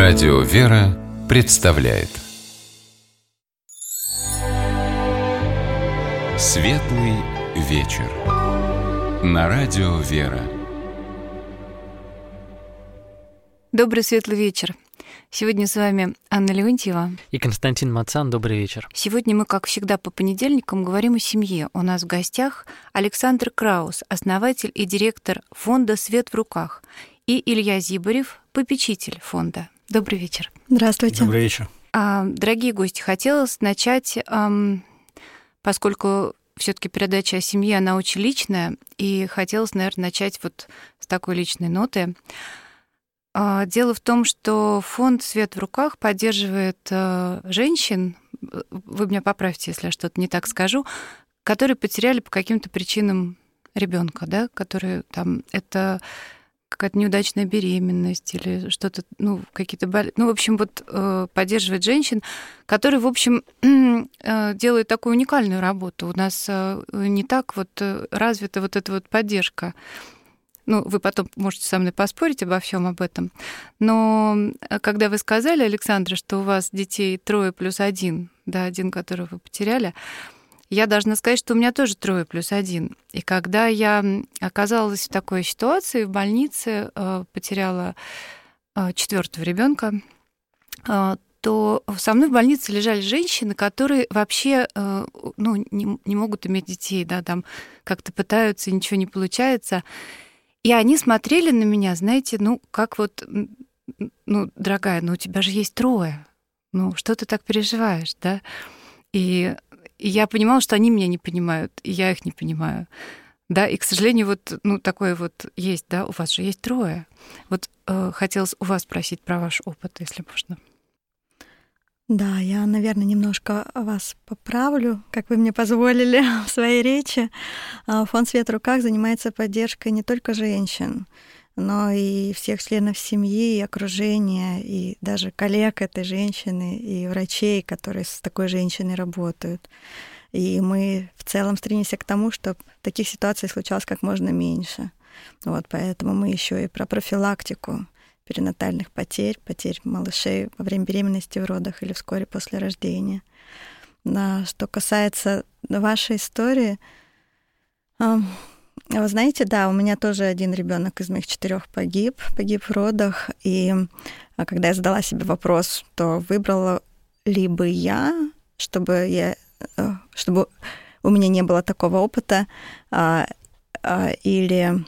Радио «Вера» представляет Светлый вечер на Радио «Вера». Добрый светлый вечер. Сегодня с вами Анна Леонтьева и Константин Мацан. Добрый вечер. Сегодня мы, как всегда, по понедельникам говорим о семье. У нас в гостях Александр Краус, основатель и директор фонда «Свет в руках», и Илья Зибарев, попечитель фонда. Добрый вечер. Здравствуйте. Добрый вечер. Дорогие гости, хотелось начать, поскольку все-таки передача о семье, она очень личная, и хотелось, наверное, начать вот с такой личной ноты. Дело в том, что фонд «Свет в руках» поддерживает женщин, вы меня поправьте, если я что-то не так скажу, которые потеряли по каким-то причинам ребенка, да, которые там это какая-то неудачная беременность или что-то, какие-то болезни. В общем, вот поддерживает женщин, которые, в общем, делают такую уникальную работу. У нас не так вот развита вот эта вот поддержка. Вы потом можете со мной поспорить обо всем об этом. Но когда вы сказали, Александра, что у вас детей 3 плюс 1, да, один, которого вы потеряли, я должна сказать, что у меня тоже 3 плюс 1. И когда я оказалась в такой ситуации в больнице, потеряла 4-го ребенка, то со мной в больнице лежали женщины, которые вообще не могут иметь детей, да, там как-то пытаются, ничего не получается. И они смотрели на меня, знаете, как вот, дорогая, у тебя же есть 3, что ты так переживаешь, да? И я понимала, что они меня не понимают, и я их не понимаю. Да, и, к сожалению, вот такое вот есть, да, у вас же есть 3. Вот хотелось у вас спросить про ваш опыт, если можно. Да, я, наверное, немножко вас поправлю, как вы мне позволили в своей речи. Фонд «Свет в руках» занимается поддержкой не только женщин, но и всех членов семьи, и окружения, и даже коллег этой женщины, и врачей, которые с такой женщиной работают. И мы в целом стремимся к тому, чтобы таких ситуаций случалось как можно меньше. Поэтому мы еще и про профилактику перинатальных потерь малышей во время беременности, в родах или вскоре после рождения. Что касается вашей истории, вы знаете, да, у меня тоже один ребенок из моих 4 погиб в родах, и когда я задала себе вопрос, то выбрала ли бы я, чтобы у меня не было такого опыта, или...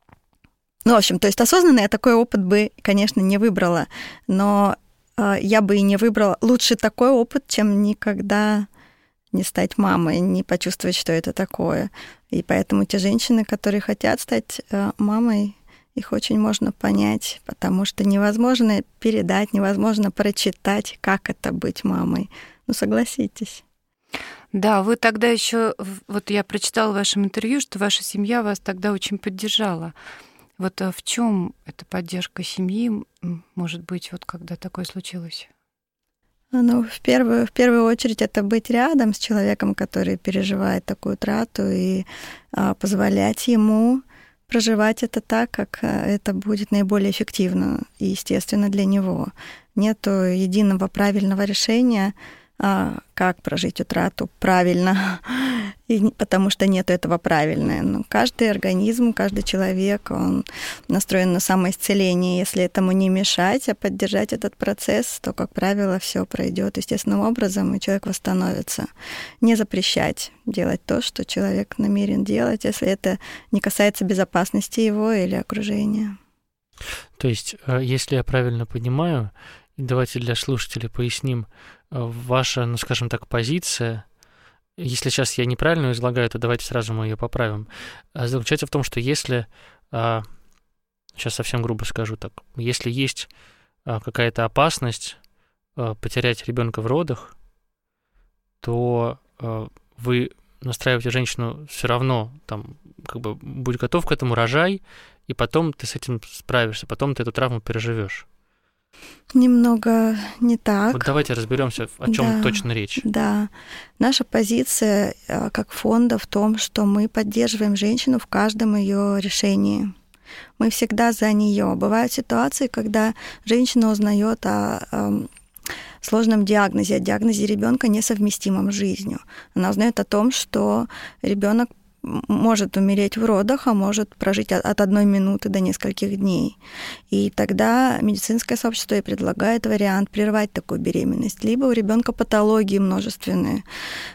в общем, то есть осознанно я такой опыт бы, конечно, не выбрала, но я бы и не выбрала лучше такой опыт, чем никогда не стать мамой, не почувствовать, что это такое. И поэтому те женщины, которые хотят стать мамой, их очень можно понять, потому что невозможно передать, невозможно прочитать, как это быть мамой. Согласитесь. Да, вы тогда еще, вот я прочитала в вашем интервью, что ваша семья вас тогда очень поддержала. Вот в чем эта поддержка семьи, может быть, вот когда такое случилось? В первую очередь это быть рядом с человеком, который переживает такую утрату, и позволять ему проживать это так, как это будет наиболее эффективно и естественно для него. Нету единого правильного решения, как прожить утрату правильно, потому что нет этого правильного. Но каждый организм, каждый человек, он настроен на самоисцеление. Если этому не мешать, а поддержать этот процесс, то, как правило, все пройдет естественным образом, и человек восстановится. Не запрещать делать то, что человек намерен делать, если это не касается безопасности его или окружения. То есть, если я правильно понимаю, давайте для слушателей поясним, ваша, скажем так, позиция, если сейчас я неправильно излагаю, то давайте сразу мы ее поправим, заключается в том, что если, сейчас совсем грубо скажу так, если есть какая-то опасность потерять ребенка в родах, то вы настраиваете женщину все равно, будь готов к этому, рожай, и потом ты с этим справишься, потом ты эту травму переживешь. Немного не так. Вот давайте разберемся, о чем точно речь. Да. Наша позиция как фонда в том, что мы поддерживаем женщину в каждом ее решении. Мы всегда за нее. Бывают ситуации, когда женщина узнает о сложном диагнозе, о диагнозе ребенка, несовместимом с жизнью. Она узнает о том, что ребенок может умереть в родах, а может прожить от 1 минуты до нескольких дней. И тогда медицинское сообщество и предлагает вариант прервать такую беременность. Либо у ребенка патологии множественные.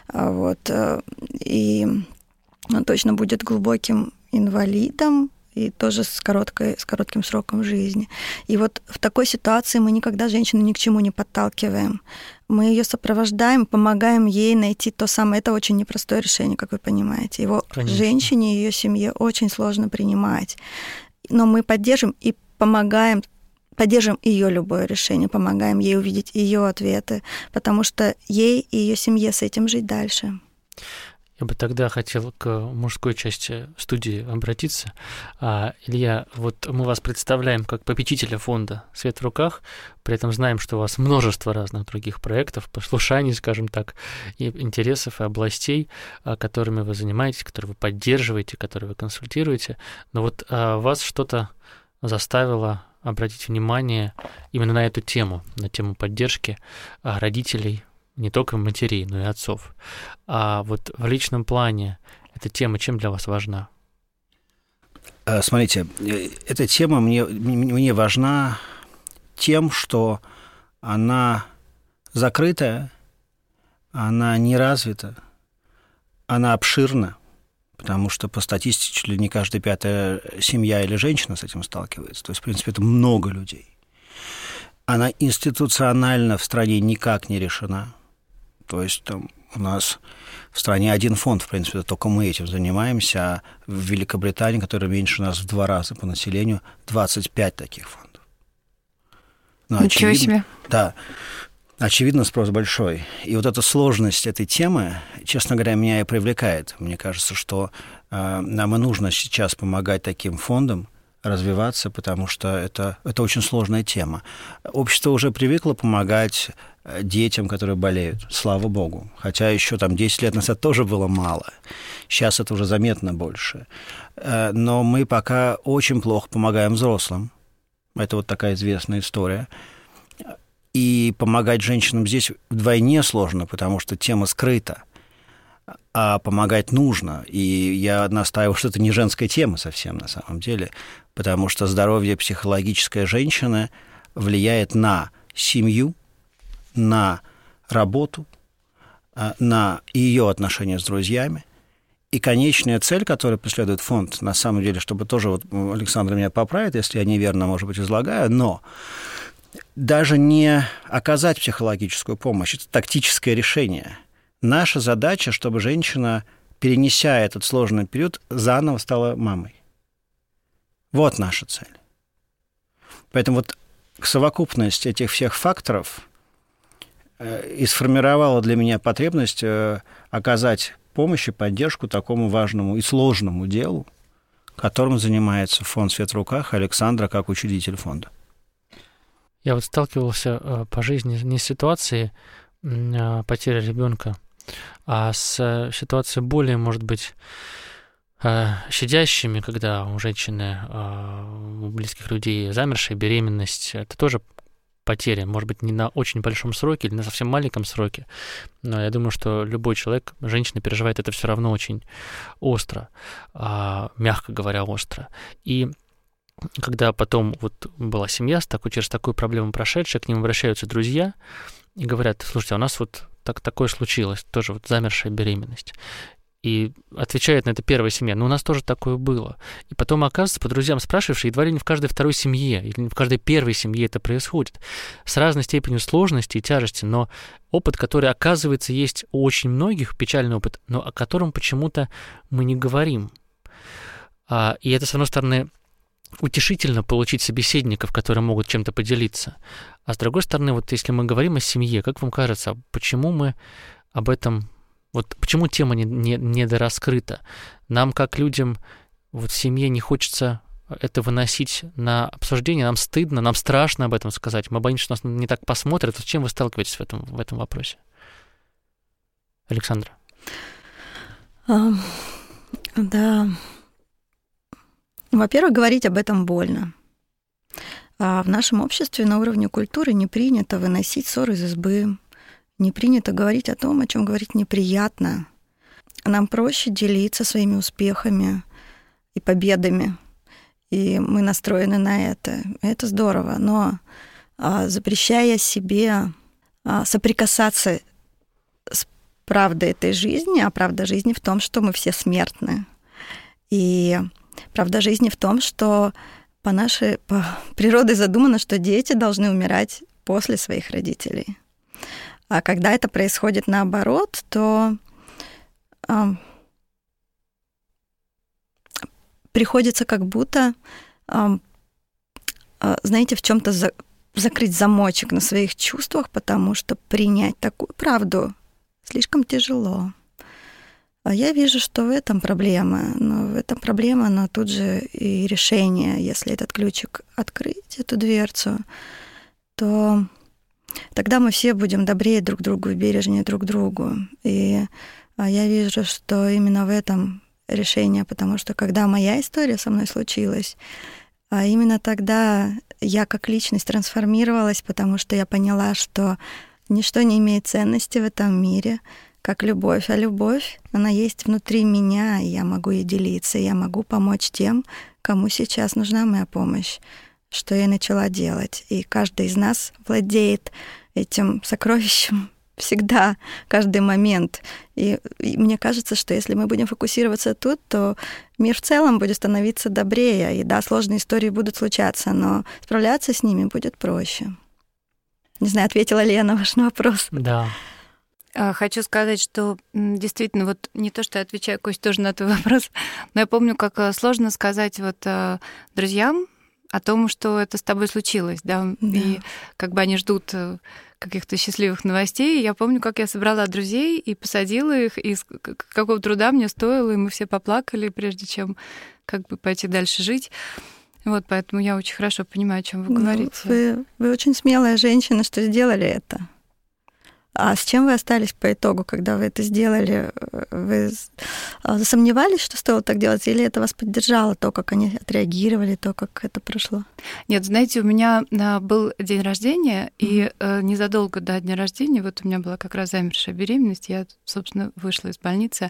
И он точно будет глубоким инвалидом, и тоже с коротким сроком жизни. И вот в такой ситуации мы никогда женщину ни к чему не подталкиваем. Мы ее сопровождаем, помогаем ей найти то самое. Это очень непростое решение, как вы понимаете. Его Конечно. женщине и ее семье очень сложно принимать. Но мы поддержим и помогаем, поддержим ее любое решение, помогаем ей увидеть ее ответы, потому что ей и ее семье с этим жить дальше. Я бы тогда хотел к мужской части студии обратиться. Илья, вот мы вас представляем как попечителя фонда «Свет в руках», при этом знаем, что у вас множество разных других проектов, послушаний, скажем так, и интересов, и областей, которыми вы занимаетесь, которые вы поддерживаете, которые вы консультируете. Но вот вас что-то заставило обратить внимание именно на эту тему, на тему поддержки родителей, не только матерей, но и отцов. А вот в личном плане эта тема чем для вас важна? Смотрите, эта тема мне важна тем, что она закрытая, она не развита, она обширна, потому что по статистике чуть ли не каждая 5-я семья или женщина с этим сталкивается. То есть, в принципе, это много людей. Она институционально в стране никак не решена. То есть там у нас в стране 1 фонд, в принципе, только мы этим занимаемся, а в Великобритании, которая меньше нас в 2 раза по населению, 25 таких фондов. Но ничего себе. Да, очевидно, спрос большой. И вот эта сложность этой темы, честно говоря, меня и привлекает. Мне кажется, что нам и нужно сейчас помогать таким фондам развиваться, потому что это очень сложная тема. Общество уже привыкло помогать детям, которые болеют, слава богу. Хотя еще там 10 лет назад тоже было мало. Сейчас это уже заметно больше. Но мы пока очень плохо помогаем взрослым. Это вот такая известная история. И помогать женщинам здесь вдвойне сложно, потому что тема скрыта. А помогать нужно. И я настаиваю, что это не женская тема совсем на самом деле, потому что здоровье психологической женщины влияет на семью, на работу, на ее отношения с друзьями. И конечная цель, которую преследует фонд, на самом деле, чтобы тоже, вот Александр меня поправит, если я неверно, может быть, излагаю, но даже не оказать психологическую помощь, это тактическое решение. Наша задача, чтобы женщина, перенеся этот сложный период, заново стала мамой. Вот наша цель. Поэтому вот совокупность этих всех факторов и сформировала для меня потребность оказать помощь и поддержку такому важному и сложному делу, которым занимается фонд «Свет в руках» Александра как учредитель фонда. Я вот сталкивался по жизни не с ситуацией потери ребенка, а с ситуацией более, может быть, щадящими, когда у женщины, у близких людей замершая беременность, это тоже потеря, может быть, не на очень большом сроке или на совсем маленьком сроке, но я думаю, что любой человек, женщина переживает это все равно очень остро, мягко говоря, остро. И когда потом вот была семья через такую проблему прошедшая, к ним обращаются друзья и говорят: слушайте, а у нас вот такое случилось, тоже вот замершая беременность. И отвечает на это первая семья: ну, у нас тоже такое было. И потом, оказывается, по друзьям спрашивавшие, едва ли не в каждой второй семье, или в каждой первой семье это происходит. С разной степенью сложности и тяжести, но опыт, который, оказывается, есть у очень многих, печальный опыт, но о котором почему-то мы не говорим. И это, с одной стороны, утешительно получить собеседников, которые могут чем-то поделиться. А с другой стороны, вот если мы говорим о семье, как вам кажется, почему мы об этом... Вот почему тема недораскрыта? Нам, как людям, вот в семье не хочется это выносить на обсуждение, нам стыдно, нам страшно об этом сказать, мы боимся, что нас не так посмотрят. С чем вы сталкиваетесь в этом вопросе? Александра. Да. Во-первых, говорить об этом больно. А в нашем обществе на уровне культуры не принято выносить ссоры из избы, не принято говорить о том, о чем говорить неприятно. Нам проще делиться своими успехами и победами, и мы настроены на это. Это здорово, но запрещая себе соприкасаться с правдой этой жизни, а правда жизни в том, что мы все смертны. И правда жизни в том, что по природе задумано, что дети должны умирать после своих родителей. А когда это происходит наоборот, то приходится как будто, знаете, в чем-то закрыть замочек на своих чувствах, потому что принять такую правду слишком тяжело. А я вижу, что в этом проблема. Но в этом проблема, но тут же и решение. Если этот ключик открыть, эту дверцу, то тогда мы все будем добрее друг другу и бережнее друг другу. И я вижу, что именно в этом решение, потому что когда моя история со мной случилась, именно тогда я как личность трансформировалась, потому что я поняла, что ничто не имеет ценности в этом мире, как любовь. А любовь, она есть внутри меня, и я могу ей делиться, и я могу помочь тем, кому сейчас нужна моя помощь, что я начала делать. И каждый из нас владеет этим сокровищем всегда, каждый момент. И мне кажется, что если мы будем фокусироваться тут, то мир в целом будет становиться добрее. И да, сложные истории будут случаться, но справляться с ними будет проще. Не знаю, ответила ли я на ваш вопрос. Да. Хочу сказать, что действительно, вот не то, что я отвечаю, Кость, тоже на твой вопрос, но я помню, как сложно сказать вот друзьям о том, что это с тобой случилось, да, и как бы они ждут каких-то счастливых новостей. Я помню, как я собрала друзей и посадила их, и какого труда мне стоило, и мы все поплакали, прежде чем как бы пойти дальше жить. Вот, поэтому я очень хорошо понимаю, о чем вы говорите. Вы очень смелая женщина, что сделали это. А с чем вы остались по итогу, когда вы это сделали? Вы засомневались, что стоило так делать, или это вас поддержало, то, как они отреагировали, то, как это прошло? Нет, знаете, у меня был день рождения, и незадолго до дня рождения, вот у меня была как раз замершая беременность, я, собственно, вышла из больницы,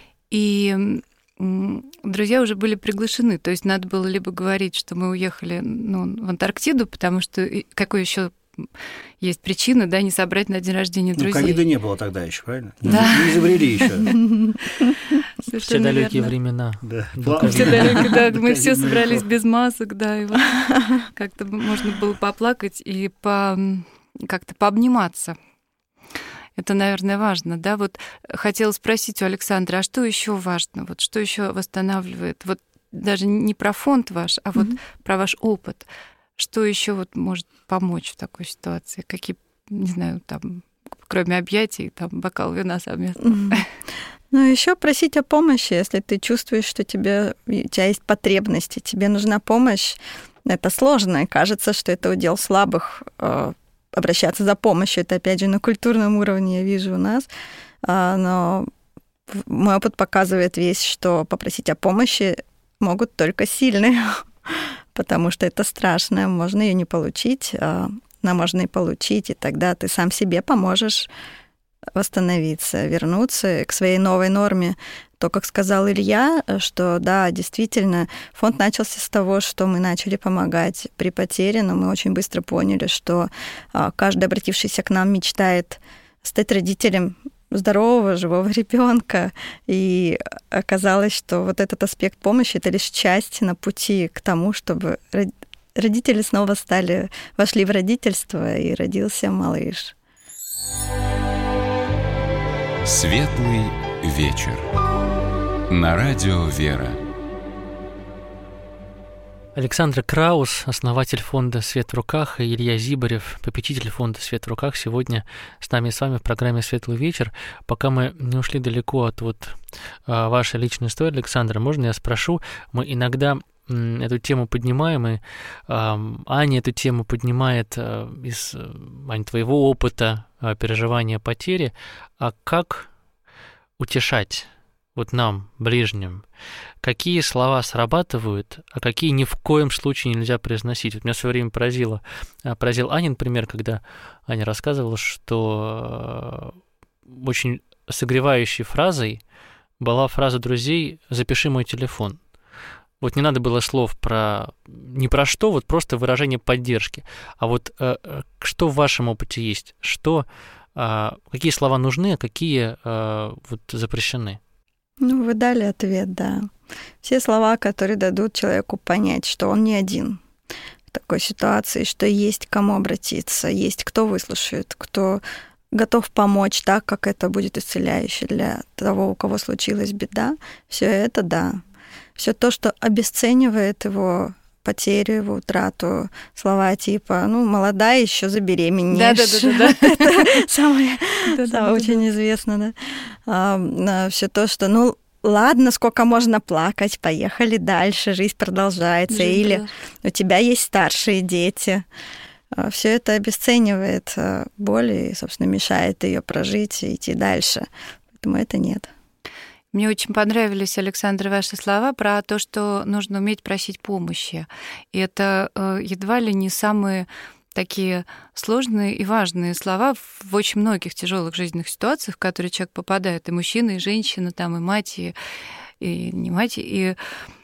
и друзья уже были приглашены, то есть надо было либо говорить, что мы уехали в Антарктиду, потому что какой еще есть причина, да, не собрать на день рождения друзей. Ковида не было тогда еще, правильно? Да. Не изобрели еще. Все далекие времена. Да. Все далекие, да. Мы все собрались без масок, да, и вот как-то можно было поплакать и как-то пообниматься. Это, наверное, важно, да. Вот хотела спросить у Александра, а что еще важно? Вот что еще восстанавливает? Вот даже не про фонд ваш, а вот про ваш опыт. Что еще вот может помочь в такой ситуации? Какие, не знаю, там, кроме объятий, там, бокал вина совместно? Ну, еще просить о помощи, если ты чувствуешь, что у тебя есть потребности, тебе нужна помощь. Это сложно, и кажется, что это удел слабых обращаться за помощью. Это, опять же, на культурном уровне я вижу у нас. Но мой опыт показывает весь, что попросить о помощи могут только сильные, потому что это страшно. Можно ее не получить, но можно и получить, и тогда ты сам себе поможешь восстановиться, вернуться к своей новой норме. То, как сказал Илья, что да, действительно, фонд начался с того, что мы начали помогать при потере, но мы очень быстро поняли, что каждый, обратившийся к нам, мечтает стать родителем здорового, живого ребенка. И оказалось, что вот этот аспект помощи — это лишь часть на пути к тому, чтобы родители снова вошли в родительство, и родился малыш. Светлый вечер. На радио «Вера». Александра Краус, основатель фонда «Свет в руках», и Илья Зибарев, попечитель фонда «Свет в руках», сегодня с нами и с вами в программе «Светлый вечер». Пока мы не ушли далеко от вашей личной истории, Александра, можно я спрошу? Мы иногда эту тему поднимаем, и Аня эту тему поднимает из твоего опыта переживания потери. А как утешать вот нам, ближним, какие слова срабатывают, а какие ни в коем случае нельзя произносить. Вот меня в свое время поразил Анин пример, когда Аня рассказывала, что очень согревающей фразой была фраза друзей «запиши мой телефон». Вот не надо было слов ни про что, вот просто выражение поддержки. А вот что в вашем опыте есть? Какие слова нужны, а какие вот запрещены? Ну, вы дали ответ, да. Все слова, которые дадут человеку понять, что он не один в такой ситуации, что есть к кому обратиться, есть кто выслушает, кто готов помочь так, как это будет исцеляюще для того, у кого случилась беда. Все это, да. Все то, что обесценивает его потерю, его утрату, слова типа, молодая еще забеременеешь. Да. Это самое очень известно, да. Все то, что, ладно, сколько можно плакать, поехали дальше, жизнь продолжается. Или у тебя есть старшие дети. Все это обесценивает боль и, собственно, мешает ее прожить и идти дальше. Поэтому это нет. Мне очень понравились, Александр, ваши слова про то, что нужно уметь просить помощи. И это едва ли не самые такие сложные и важные слова в очень многих тяжелых жизненных ситуациях, в которые человек попадает, и мужчина, и женщина, и мать, и не мать. И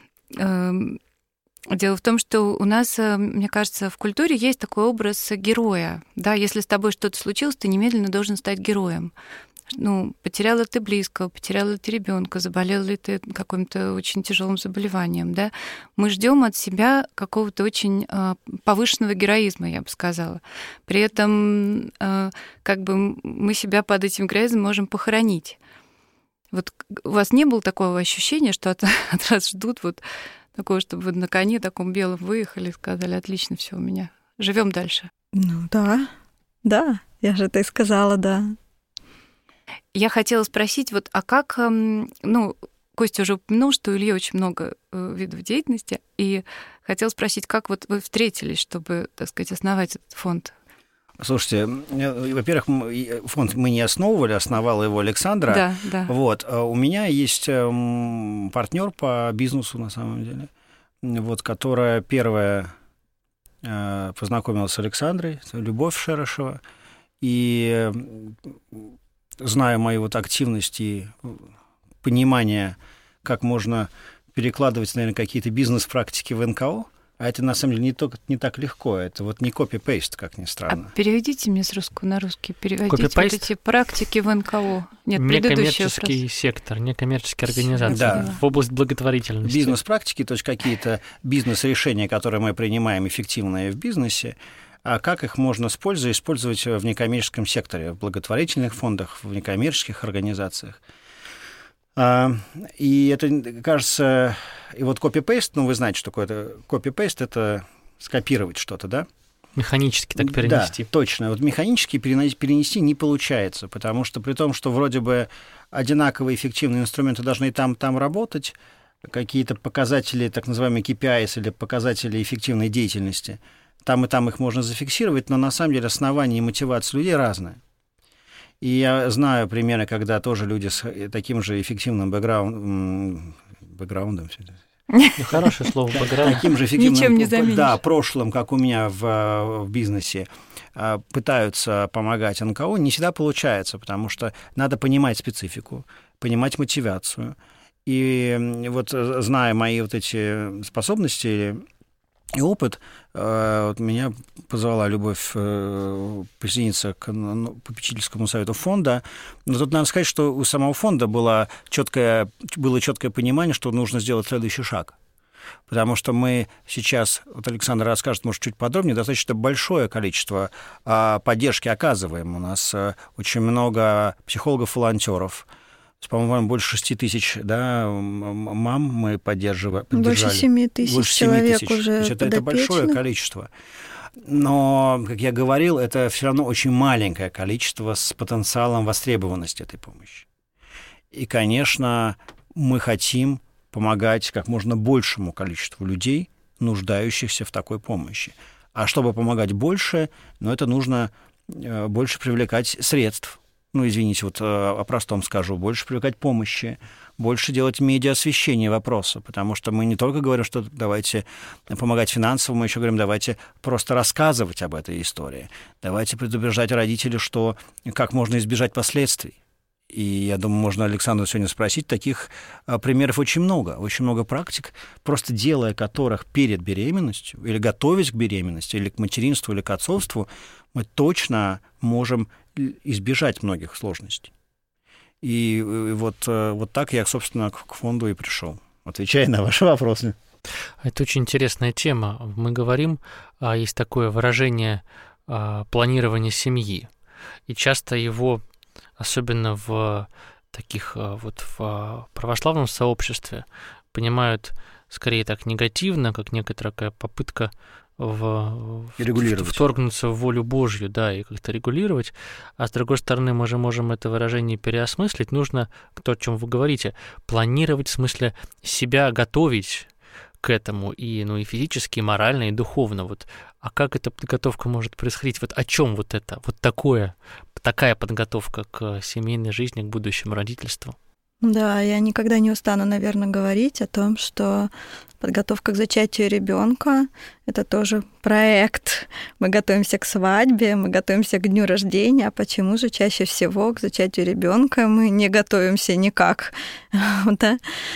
дело в том, что у нас, мне кажется, в культуре есть такой образ героя. Да, если с тобой что-то случилось, ты немедленно должен стать героем. Потеряла ты близкого, потеряла ты ребенка, заболела ли ты каким-то очень тяжелым заболеванием, да? Мы ждем от себя какого-то очень повышенного героизма, я бы сказала. При этом мы себя под этим героизмом можем похоронить. Вот у вас не было такого ощущения, что от вас ждут вот такого, чтобы вы на коне таком белом выехали и сказали: отлично, все у меня, живем дальше? Да, я же это и сказала, да. Я хотела спросить, а как, Костя уже упомянул, что у Ильи очень много видов деятельности, и хотела спросить, как вот вы встретились, чтобы, так сказать, основать этот фонд? Слушайте, во-первых, фонд мы не основывали, основал его Александра. Да. Вот. У меня есть партнер по бизнесу, на самом деле, которая первая познакомилась с Александрой, Любовь Шерешева, и зная мою активность и понимание, как можно перекладывать, наверное, какие-то бизнес-практики в НКО, а это, на самом деле, не так легко. Это не копи-пейст, как ни странно. А переведите мне с русского на русский. Переводите эти практики в НКО. Нет, некоммерческий сектор, некоммерческие организации. Да. В область благотворительности. Бизнес-практики, то есть какие-то бизнес-решения, которые мы принимаем эффективные в бизнесе, а как их можно использовать в некоммерческом секторе, в благотворительных фондах, в некоммерческих организациях. И это, кажется, и копи-пейст, вы знаете, что такое копи-пейст, это скопировать что-то, да? Механически так перенести. Да, точно. Механически перенести не получается, потому что при том, что вроде бы одинаково эффективные инструменты должны и там работать, какие-то показатели, так называемые KPIs или показатели эффективной деятельности, там и там их можно зафиксировать, но на самом деле основания и мотивация людей разные. И я знаю примеры, когда тоже люди с таким же эффективным бэкграундом, хорошее слово, бэкграунд. Таким же Ничем не заменишь. Да, прошлым, как у меня в бизнесе, пытаются помогать НКО, не всегда получается, потому что надо понимать специфику, понимать мотивацию. И зная мои эти способности и опыт, меня позвала Любовь присоединиться к попечительскому совету фонда. Но тут надо сказать, что у самого фонда было четкое понимание, что нужно сделать следующий шаг. Потому что мы сейчас, Александр расскажет, может, чуть подробнее, достаточно большое количество поддержки оказываем. У нас очень много психологов-волонтеров. По-моему, больше 6 тысяч, мам мы поддержали. Больше 7 тысяч человек уже это большое количество. Но, как я говорил, это все равно очень маленькое количество с потенциалом востребованности этой помощи. И, конечно, мы хотим помогать как можно большему количеству людей, нуждающихся в такой помощи. А чтобы помогать больше, это нужно больше привлекать средств. Извините, о простом скажу, больше привлекать помощи, больше делать медиаосвещение вопроса, потому что мы не только говорим, что давайте помогать финансово, мы еще говорим, давайте просто рассказывать об этой истории, давайте предупреждать родителей, что как можно избежать последствий. И я думаю, можно Александру сегодня спросить, таких примеров очень много практик, просто делая которых перед беременностью, или готовясь к беременности, или к материнству, или к отцовству, мы точно можем избежать многих сложностей. И вот так я, собственно, к фонду и пришел, отвечая на ваши вопросы. Это очень интересная тема. Мы говорим, есть такое выражение планирования семьи, и часто его, особенно в таких вот в православном сообществе, понимают скорее так негативно, как некоторая такая попытка вторгнуться в волю Божью, да, и как-то регулировать. А с другой стороны, мы же можем это выражение переосмыслить. Нужно, то, о чем вы говорите, планировать, в смысле себя готовить к этому и физически, и морально, и духовно. Вот. А как эта подготовка может происходить? Вот о чем вот это? Вот такая подготовка к семейной жизни, к будущему родительству? Да, я никогда не устану, наверное, говорить о том, что подготовка к зачатию ребенка — это тоже проект. Мы готовимся к свадьбе, мы готовимся к дню рождения. А почему же чаще всего к зачатию ребенка мы не готовимся никак? Да?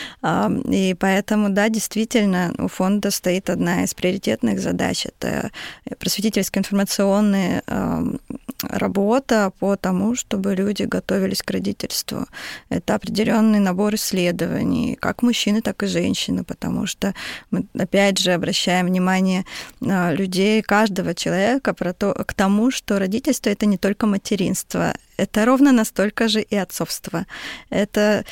И поэтому, да, действительно, у фонда стоит одна из приоритетных задач — это просветительская информационная работа по тому, чтобы люди готовились к родительству. Это определенный набор исследований, как мужчины, так и женщины, потому что мы, опять же, обращаем внимание людей, каждого человека к тому, что родительство — это не только материнство, это ровно настолько же и отцовство. Это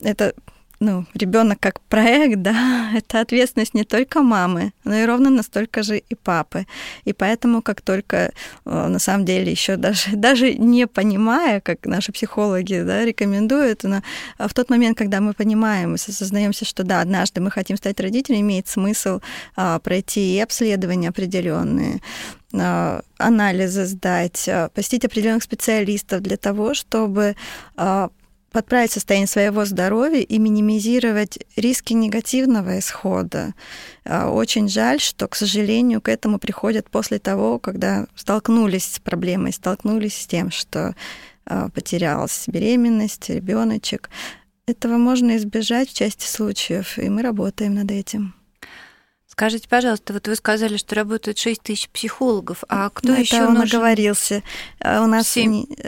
ребенок как проект, да, это ответственность не только мамы, но и ровно настолько же и папы. И поэтому, как только, на самом деле, еще даже не понимая, как наши психологи, да, рекомендуют, но в тот момент, когда мы понимаем и осознаемся, что да, однажды мы хотим стать родителями, имеет смысл пройти и обследования определенные, анализы сдать, посетить определенных специалистов для того, чтобы подправить состояние своего здоровья и минимизировать риски негативного исхода. Очень жаль, что, к сожалению, к этому приходят после того, когда столкнулись с проблемой, столкнулись с тем, что потерялась беременность, ребеночек. Этого можно избежать в части случаев, и мы работаем над этим. Скажите, пожалуйста, вот вы сказали, что работают 6 тысяч психологов, а кто еще он нужен? Оговорился. У нас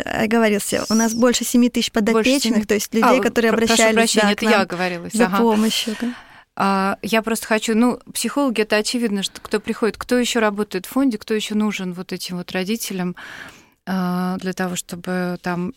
больше 7 тысяч подопечных, то есть людей, которые обращались к нам за помощью. Да? Я просто хочу, психологи, это очевидно, что кто приходит, кто еще работает в фонде, кто еще нужен вот этим вот родителям для того, чтобы там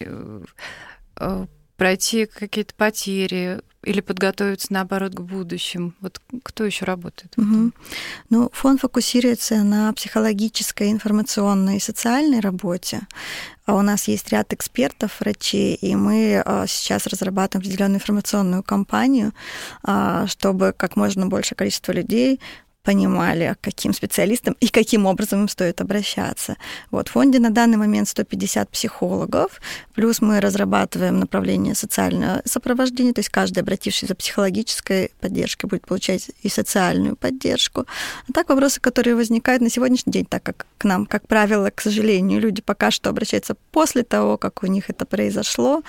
пройти какие-то потери или подготовиться, наоборот, к будущему. Вот кто еще работает? Угу. Фонд фокусируется на психологической, информационной и социальной работе. А у нас есть ряд экспертов, врачей, и мы сейчас разрабатываем определенную информационную кампанию, чтобы как можно большее количество людей понимали, к каким специалистам и каким образом им стоит обращаться. В фонде на данный момент 150 психологов, плюс мы разрабатываем направление социального сопровождения, то есть каждый, обратившийся за психологической поддержкой, будет получать и социальную поддержку. А так вопросы, которые возникают на сегодняшний день, так как к нам, как правило, к сожалению, люди пока что обращаются после того, как у них это произошло.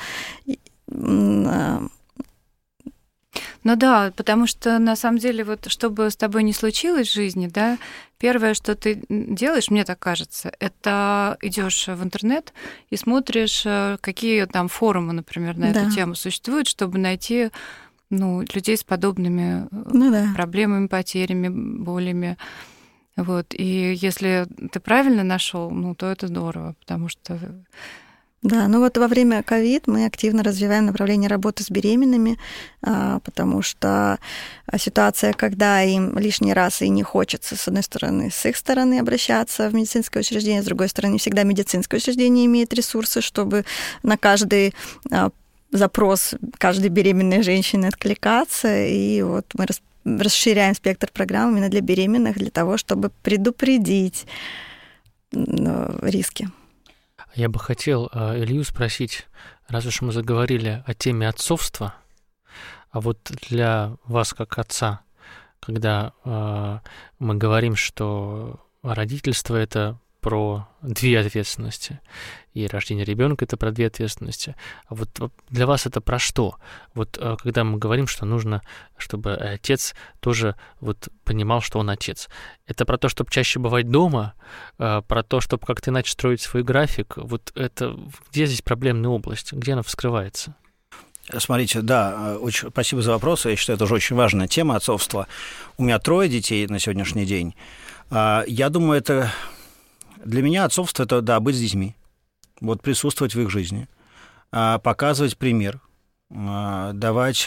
Да, потому что на самом деле, вот чтобы с тобой не случилось в жизни, да, первое, что ты делаешь, мне так кажется, это идешь в интернет и смотришь, какие там форумы, например, на эту тему существуют, чтобы найти людей с подобными проблемами, потерями, болями. И если ты правильно нашел, то это здорово, потому что... Да, во время ковид мы активно развиваем направление работы с беременными, потому что ситуация, когда им лишний раз и не хочется, с одной стороны, с их стороны обращаться в медицинское учреждение, с другой стороны, не всегда медицинское учреждение имеет ресурсы, чтобы на каждый запрос каждой беременной женщины откликаться, и мы расширяем спектр программ именно для беременных, для того, чтобы предупредить риски. Я бы хотел Илью спросить, раз уж мы заговорили о теме отцовства, А вот для вас как отца, когда мы говорим, что родительство — это про две ответственности, и рождение ребенка — это про две ответственности. А вот для вас это про что? Вот когда мы говорим, что нужно, чтобы отец тоже вот понимал, что он отец. Это про то, чтобы чаще бывать дома, про то, чтобы как-то иначе строить свой график. Вот это где здесь проблемная область? Где она вскрывается? Смотрите, да, очень спасибо за вопрос. Я считаю, это уже очень важная тема отцовства. У меня 3 детей на сегодняшний день. Я думаю, это для меня отцовство – это, да, быть с детьми, вот присутствовать в их жизни, показывать пример, давать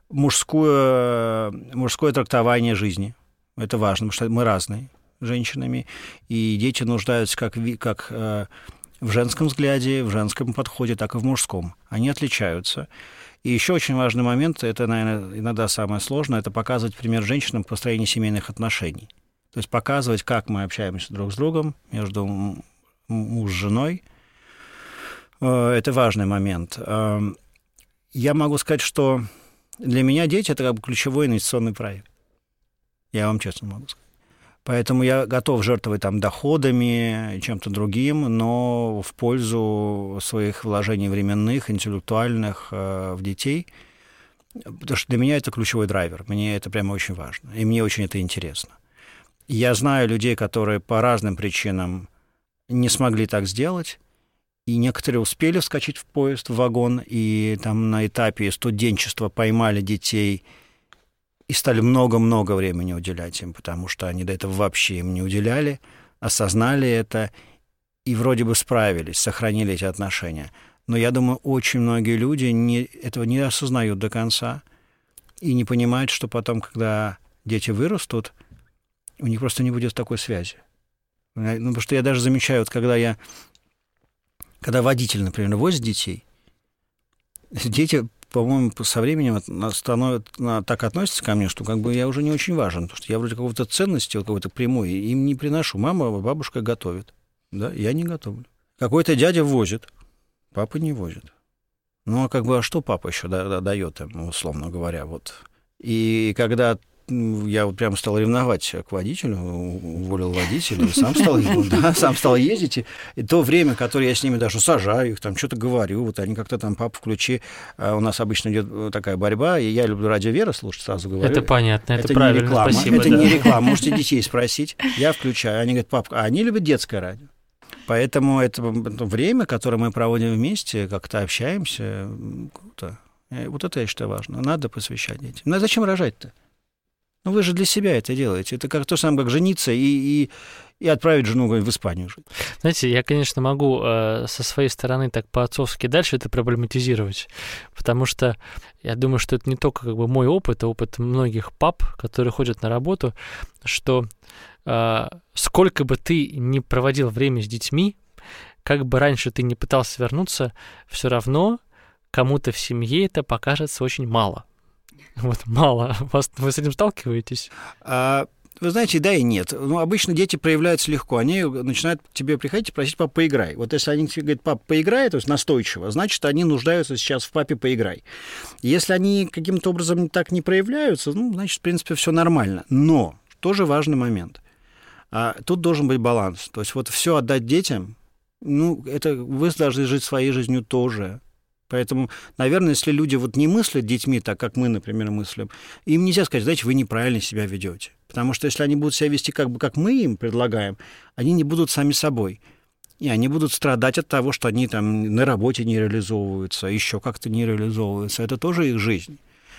мужское трактование жизни. Это важно, потому что мы разные женщинами, и дети нуждаются как в женском взгляде, в женском подходе, так и в мужском. Они отличаются. И еще очень важный момент, это, наверное, иногда самое сложное, это показывать пример женщинам в построении семейных отношений. То есть показывать, как мы общаемся друг с другом, между муж с женой. Это важный момент. Я могу сказать, что для меня дети – это как бы ключевой инвестиционный проект. Я вам честно могу сказать. Поэтому я готов жертвовать там доходами, чем-то другим, но в пользу своих вложений временных, интеллектуальных в детей. Потому что для меня это ключевой драйвер. Мне это прямо очень важно. И мне очень это интересно. Я знаю людей, которые по разным причинам не смогли так сделать, и некоторые успели вскочить в поезд, в вагон, и там на этапе студенчества поймали детей и стали много-много времени уделять им, потому что они до этого вообще им не уделяли, осознали это и вроде бы справились, сохранили эти отношения. Но я думаю, очень многие люди этого не осознают до конца и не понимают, что потом, когда дети вырастут, у них просто не будет такой связи. Ну, потому что я даже замечаю, вот когда водитель, например, возит детей, дети, по-моему, со временем так относятся ко мне, что как бы я уже не очень важен, потому что я вроде какой-то ценности, какой-то прямой им не приношу. Мама, бабушка готовит, да, я не готовлю. Какой-то дядя возит, папа не возит. Ну, а что папа еще дает им, условно говоря, вот. И когда я вот прямо стал ревновать к водителю, уволил водителя, и сам стал ездить. И то время, которое я с ними даже сажаю их, там что-то говорю, вот они как-то там, папа, включи. У нас обычно идет такая борьба, и я люблю радио Вера слушать, сразу говорю. Это понятно, это не правильно, реклама, спасибо. Это не реклама, можете детей спросить. Я включаю, они говорят, папа, они любят детское радио. Поэтому это время, которое мы проводим вместе, как-то общаемся, круто. Вот это, я считаю, важно. Надо посвящать детям. Ну, а зачем рожать-то? Ну, вы же для себя это делаете. Это как то самое, как жениться и отправить жену в Испанию жить. Знаете, я, конечно, могу со своей стороны так по-отцовски дальше это проблематизировать, потому что я думаю, что это не только как бы мой опыт, а опыт многих пап, которые ходят на работу, что сколько бы ты ни проводил время с детьми, как бы раньше ты не пытался вернуться, все равно кому-то в семье это покажется очень мало. Вот мало. Вы с этим сталкиваетесь? Вы знаете, да и нет. Ну, обычно дети проявляются легко. Они начинают к тебе приходить и просить: папа, поиграй. Вот если они тебе говорят: папа, поиграй, то есть настойчиво, значит, они нуждаются сейчас в папе, поиграй. Если они каким-то образом так не проявляются, ну, значит, в принципе, все нормально. Но тоже важный момент. Тут должен быть баланс. То есть вот все отдать детям, ну, это вы должны жить своей жизнью тоже. Поэтому, наверное, если люди вот не мыслят детьми так, как мы, например, мыслим, им нельзя сказать: знаете, вы неправильно себя ведете. Потому что если они будут себя вести как мы им предлагаем, они не будут сами собой. И они будут страдать от того, что они там на работе не реализовываются, еще как-то не реализовываются. Это тоже их жизнь.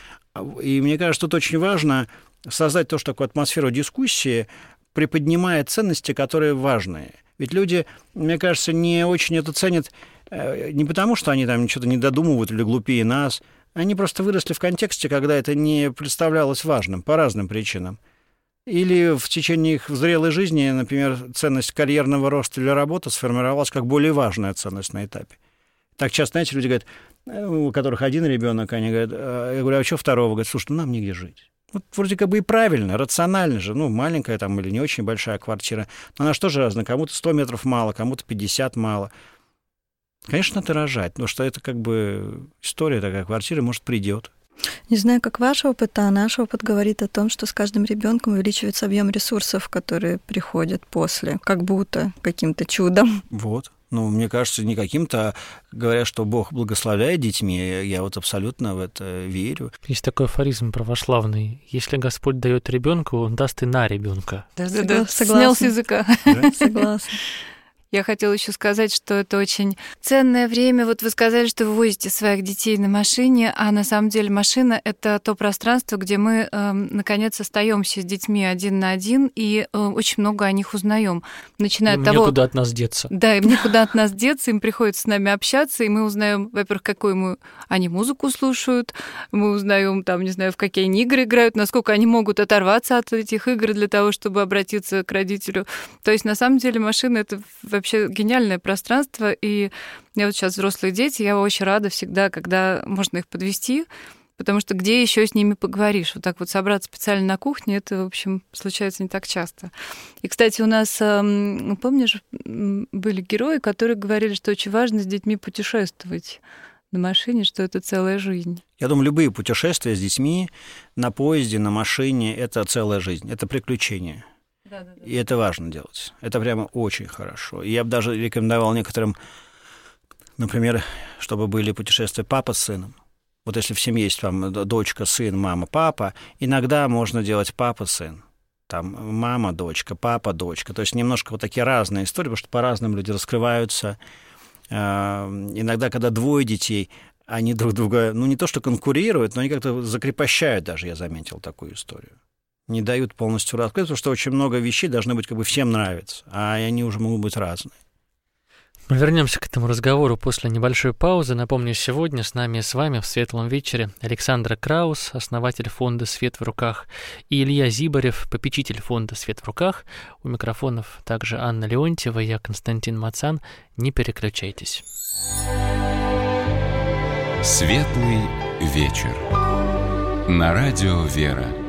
И мне кажется, тут очень важно создать тоже такую атмосферу дискуссии, приподнимая ценности, которые важные. Ведь люди, мне кажется, не очень это ценят не потому, что они там что-то не додумывают или глупее нас. Они просто выросли в контексте, когда это не представлялось важным по разным причинам. Или в течение их зрелой жизни, например, ценность карьерного роста или работы сформировалась как более важная ценность на этапе. Так часто, знаете, люди говорят, у которых один ребенок, они говорят: я говорю, а что второго? Говорят: слушай, ну нам негде жить. Вот вроде как бы и правильно, рационально же, ну, маленькая там или не очень большая квартира, но она же тоже разная, кому-то 100 метров мало, кому-то 50 мало. Конечно, надо рожать, потому что это как бы история такая, квартира, может, придет. Не знаю, как ваш опыт, а наш опыт говорит о том, что с каждым ребенком увеличивается объем ресурсов, которые приходят после, как будто каким-то чудом. Вот. Ну, мне кажется, не каким-то, говорят, что Бог благословляет детьми, я вот абсолютно в это верю. Есть такой афоризм православный: если Господь дает ребенку, Он даст и на ребенка. Да, снял с языка. Да? Согласна. Я хотела еще сказать, что это очень ценное время. Вот вы сказали, что вы возите своих детей на машине, а на самом деле машина — это то пространство, где мы, наконец, остаемся с детьми один на один и очень много о них узнаем. Начиная от того... Некуда от нас деться. Да, им некуда от нас деться, им приходится с нами общаться, и мы узнаем, во-первых, какую они музыку слушают, мы узнаем, там, не знаю, в какие они игры играют, насколько они могут оторваться от этих игр для того, чтобы обратиться к родителю. То есть, на самом деле, машина — это вообще гениальное пространство, и я вот сейчас взрослые дети, я очень рада всегда, когда можно их подвести, потому что где еще с ними поговоришь? Вот так вот собраться специально на кухне, это, в общем, случается не так часто. И, кстати, у нас, помнишь, были герои, которые говорили, что очень важно с детьми путешествовать на машине, что это целая жизнь. Я думаю, любые путешествия с детьми на поезде, на машине — это целая жизнь, это приключение. Да. И это важно делать. Это прямо очень хорошо. И я бы даже рекомендовал некоторым, например, чтобы были путешествия папа с сыном. Вот если в семье есть там дочка, сын, мама, папа, иногда можно делать папа-сын. Там мама, дочка, папа, дочка. То есть немножко вот такие разные истории, потому что по-разному люди раскрываются. Иногда, когда двое детей, они друг друга, ну, не то что конкурируют, но они как-то закрепощают даже, я заметил такую историю. Не дают полностью раскрыть, потому что очень много вещей должны быть как бы всем нравиться, а они уже могут быть разные. Мы вернемся к этому разговору после небольшой паузы. Напомню, сегодня с вами в «Светлом вечере» Александра Краус, основатель фонда «Свет в руках», и Илья Зибарев, попечитель фонда «Свет в руках». У микрофонов также Анна Леонтьева, я Константин Мацан. Не переключайтесь. «Светлый вечер» на радио «Вера».